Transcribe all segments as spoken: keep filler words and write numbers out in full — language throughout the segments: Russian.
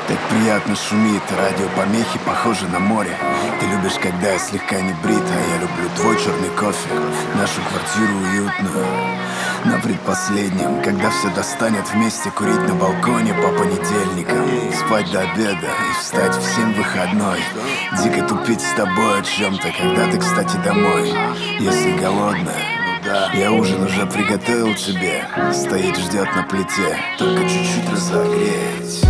Так приятно шумит, радиопомехи похожи на море. Ты любишь, когда я слегка не брит, а я люблю твой черный кофе, нашу квартиру уютную. На предпоследнем, когда все достанет вместе, курить на балконе по понедельникам, спать до обеда и встать в семь выходной. Дико тупить с тобой о чем-то, когда ты, кстати, домой. Если голодная, я ужин уже приготовил тебе. Стоит, ждет на плите, только чуть-чуть разогреть.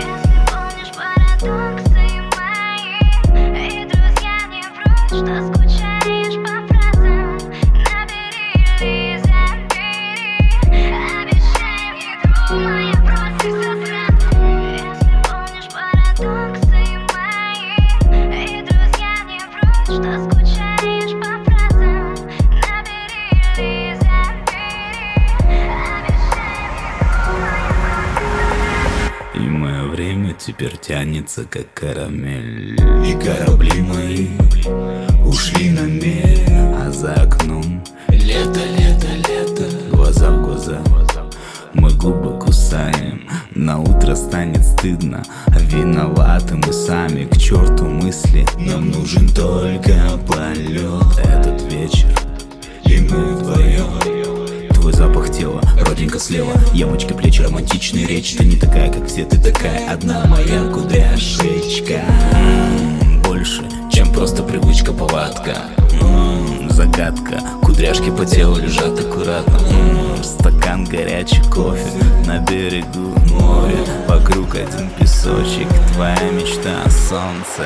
Что скучаешь по фразам, набери или забери. Обещаю, игру моя против сразу. Если помнишь парадоксы мои, и друзья не врут, что скучаешь по фразам, набери или забери. Обещаю, игру моя против. И мое время теперь тянется, как карамель. И корабли мои ушли на мель, а за окном лето, лето, лето. Глаза в глаза мы губы кусаем. На утро станет стыдно, виноваты мы сами. К черту мысли, нам нужен только полет. Этот вечер, и мы вдвоем. Твой запах тела, родинка слева, ямочки, плечи, романтичные речи. Ты не такая, как все, ты такая одна, моя кудряшечка. Больше, чем просто привычка, повадка. М-м, загадка, кудряшки по телу лежат аккуратно. М-м, стакан горячий кофе на берегу моря. Вокруг один песочек, твоя мечта о солнце.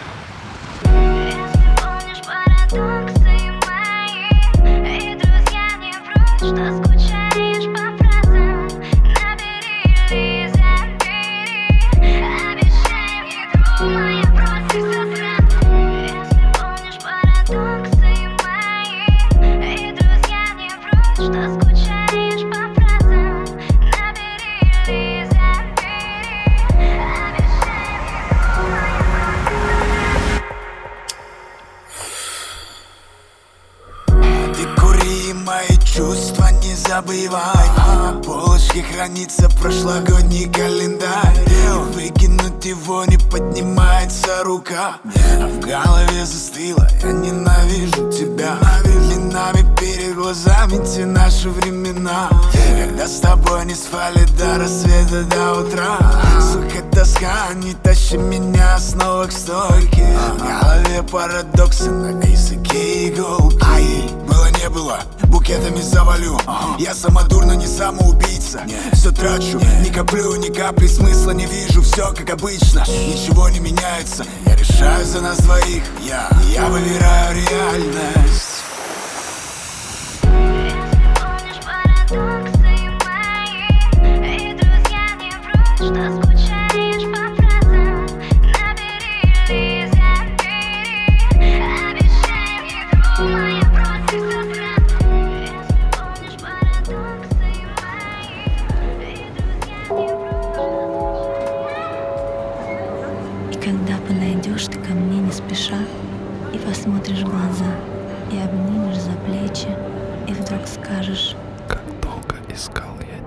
Если помнишь парадоксы мои, и друзья не врут, что скучаешь по фразам, набери или забери. Обещаю, игру моя против сразу. Если помнишь парадоксы мои, и друзья не врут, что скучаешь по фразам, набери или забери. Обещаю, игру моя против. Ты кури, мои чувства не забывай. На полочке хранится прошлогодний календарь, и выкинуть его не поднимается рука. А в голове застыло, я ненавижу тебя. Длинами перед глазами те наши времена, когда с тобой не спали до рассвета, до утра. Сука, тоска, не тащи меня снова к стойке. В голове парадоксы, на языке иголки. Ай, было не было, букетами завалю. Я самодурно, не самоубийца. Все трачу, не коплю ни капли, смысла не вижу. Все как обычно, ничего не меняется. Я решаю за нас двоих, я, я выбираю реальность. Если помнишь парадоксы мои, и друзья не врут, что скучаешь по фразам, набери или забери. Обещаю, игру моя против сразу. Если помнишь парадоксы мои, и друзья не врут, И когда подойдешь ты ко мне не спеша, и посмотришь в глаза, и обнимешь за плечи, и вдруг скажешь: Как долго искал я